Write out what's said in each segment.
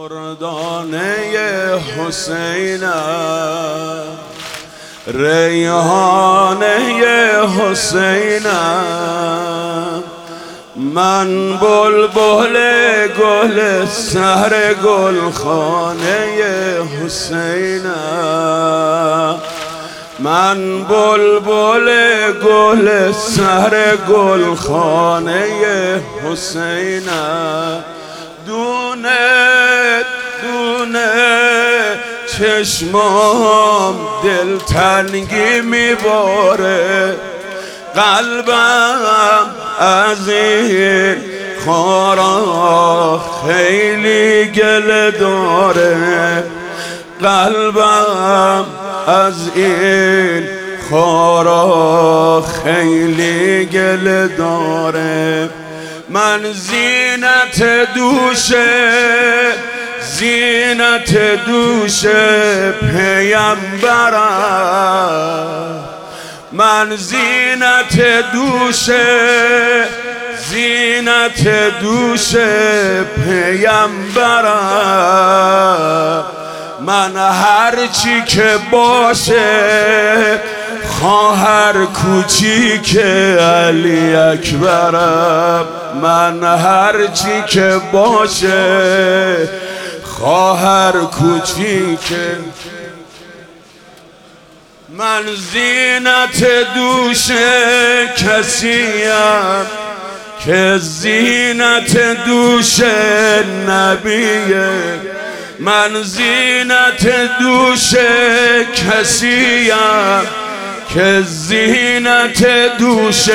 دردانه حسینم، ریحانه حسینم، من بلبل گل سحر گلخانه حسینم، من بلبل گل سحر گلخانه حسینم. دونه دونه چشمام دلتنگی میباره، قلبم از این خارا خیلی گله داره، قلبم از این خارا خیلی گله داره. من زینت دوش پیمبرم، من زینت دوش پیمبرم، من هرچی که باشه خواهر کوچیک علی اکبرم، من هرچی که باشه خواهر کوچیک، من زینت دوش کسیم که زینت دوش نبیه، من زینت دوش کسیم که زینت دوش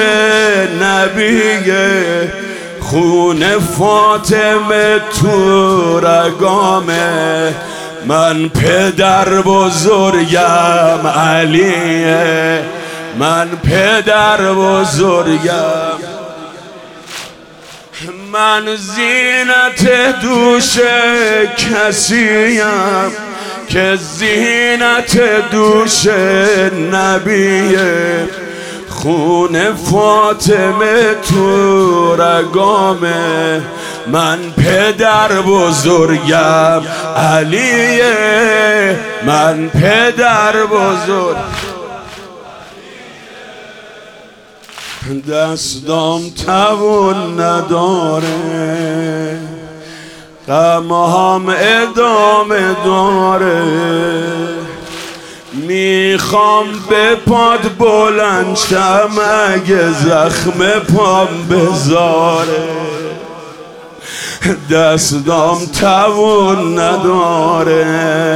نبیه، خون فاطمه تو رگامه، من پدر بزرگم علیه، من پدر بزرگم، من زینت دوش کسیم که زینت دوش نبیه، خون فاطمه تو رگامه، من پدر بزرگم علیه، من پدر بزرگ، دستام توان نداره، غمهام ادامه داره، میخوام به پاد بلند شم اگه زخم پام بذاره، دستام توان نداره،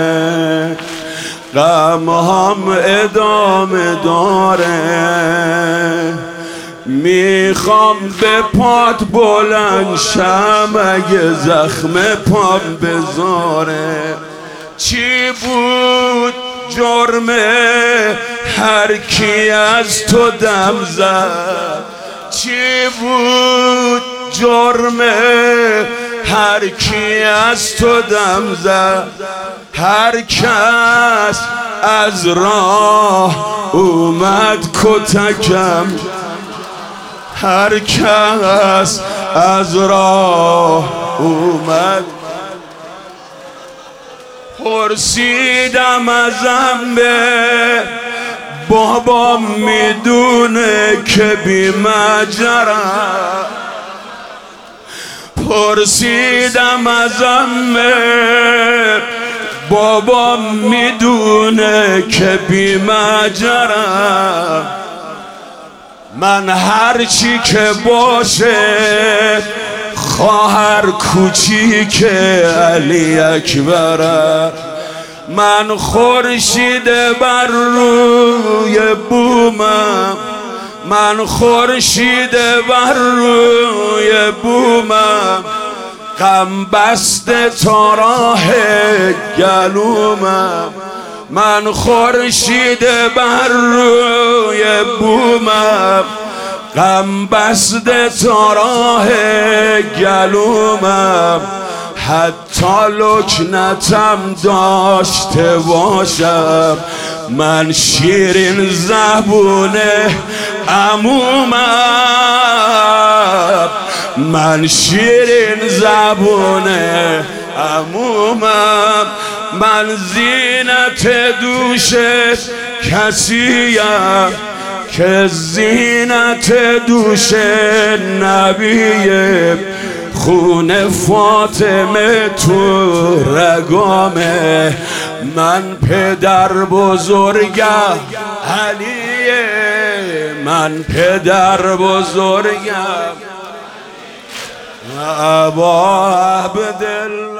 غمهام ادامه داره، میخوام به پات بلند شم اگه زخم پام بذاره. چی بود جرم هر کی از تو دم زد، چی بود جرم هر کی از تو دم زد، هر کس از راه اومد کتکم، هر کس از راه اومد، پرسیدم ازم به بابا میدونه که بی ماجرا، پرسیدم ازم به بابا میدونه که بی ماجرا، من هرچی که باشه خواهر کوچیک علی اکبرم، من خورشید بر روی بومم، من خورشید بر روی بومم، غم بسته تا راه گلومم، من خورشید بر روی بومم، غم بسته تا راه گلومم، حتی لکنتم داشته باشم، من شیرین زبون عمومم، من شیرین زبون عمومم، من زینت دوش کسیم که زینت دوش نبیه، خون فاطمه تو رگامه، من پدر بزرگم علیه، من پدر بزرگم ابا عبدالله.